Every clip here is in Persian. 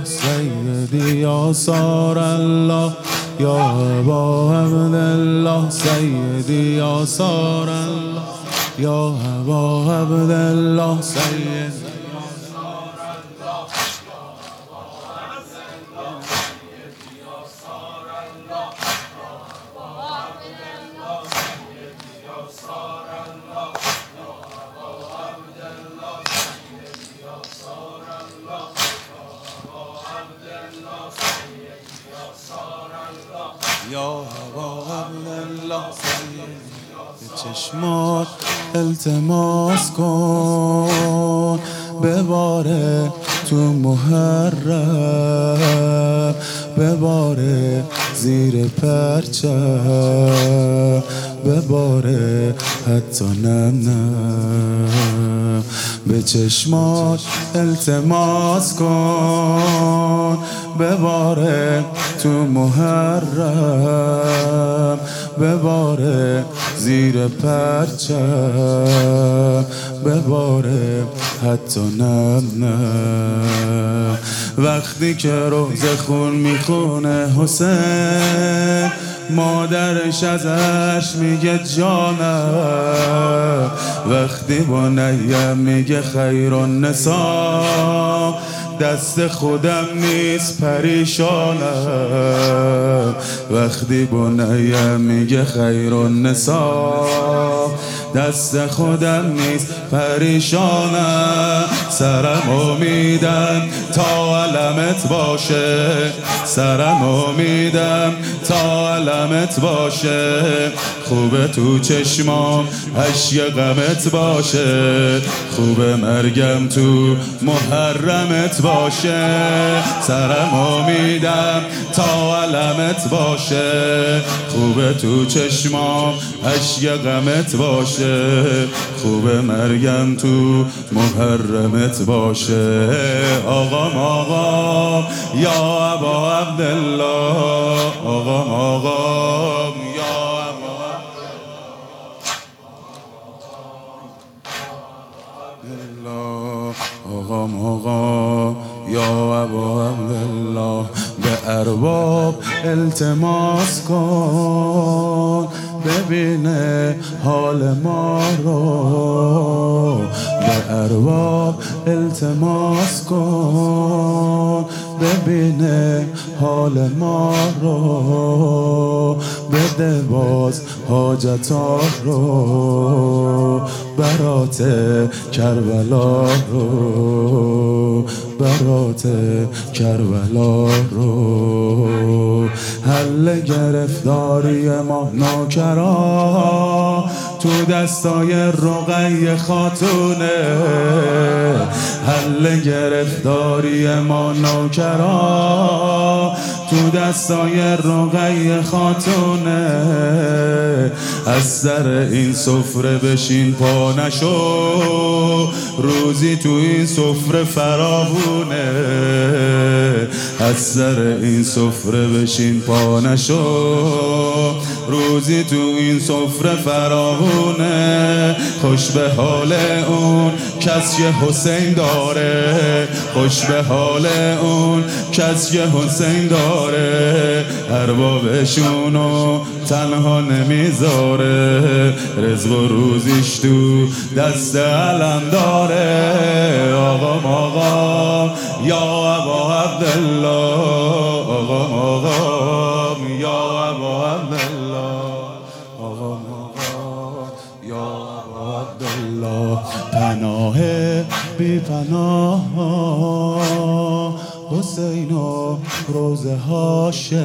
سیدی آثار الله یا ابا عبدالله سیدی آثار الله یا ابا عبدالله سیدی یا ابا عبدالله به چشمات التماس کن بباره تو محرم بباره زیر پرچم بباره حتی نم نم به چشمات التماس کن بباره تو محرم بباره زیر پرچم بباره حتی نم نم وقتی که روزه خون میخونه حسین مادرش ازش میگه جانم وقتی با نیم میگه خیر النساء دست خودم نیست پریشانم وقتی بنیم میگه خیر النساء دست خودم نیست پریشانم سرم میدم تا علمت باشه سرم میدم تا علمت باشه خوبه تو چشمام اشک غمت باشه خوبه مرگم تو محرمت باشه سرم میدم تا علمت باشه خوبه تو چشمام اشک غمت باشه خوبه مرگم تو محرمت باشه آقام یا ابا عبدالله آقام یا ابا عبدالله آقام یا ابا عبدالله به ارباب التماس کن ببینه حال ما رو به ارباب التماس کن ببینه حال ما رو بده باز حاجتا رو برات کربلا رو برات کربلا رو حل گرفتاری ما نوکرا تو دستای رقیه خاتونه حل گرفتاری ما نوکرا تو دستای رقیه خاتونه از سر این سفره بشین پا نشو روزی تو این سفره فراوونه از سر این سفره بشین پا نشو روزی تو این سفره فراوونه خوش به حال اون کس که حسین داره خوش به حال اون کس که حسین داره اربابشونو تنها نمیذاره رزق و روزیش تو دست علم داره آقام یا ابا عبدالله آقام یا ابا عبدالله آقام یا ابا عبدالله پناه بی پناه حسین و روزه هاشه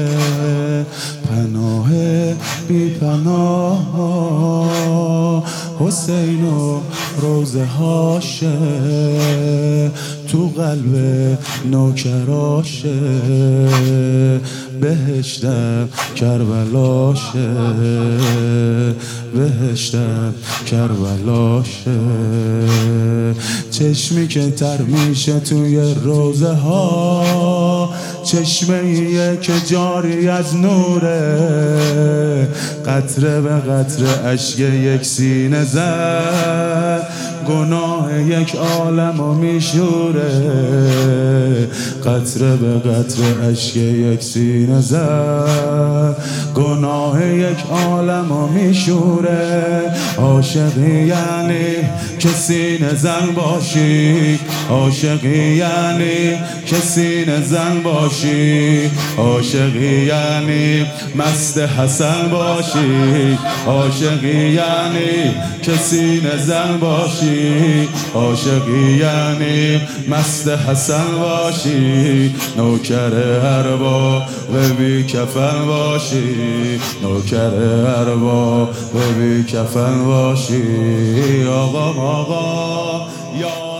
پناه بی پناه حسین و روزه هاشه تو قلب نوکراشه بهشتم کربلاشه بهشتم کربلاشه چشمی که تر میشه توی روزه ها چشمه ایه که جاری از نوره قطره به قطره اشک یک سینه زد گناه یک عالم و میشوره، قطره به قطره اشک یک سینه زد گناه یک عالم و میشوره. عاشقی یعنی که سینه زن باشی، عاشقی یعنی که سینه زن باشی، عاشقی یعنی مست حسن باشی، عاشقی یعنی که سینه زن باشی، عاشقی یعنی مست حسن باشی، نوکر ارباب بی کفن باشی، نوکر ارباب بی کفن باشی. آقا یا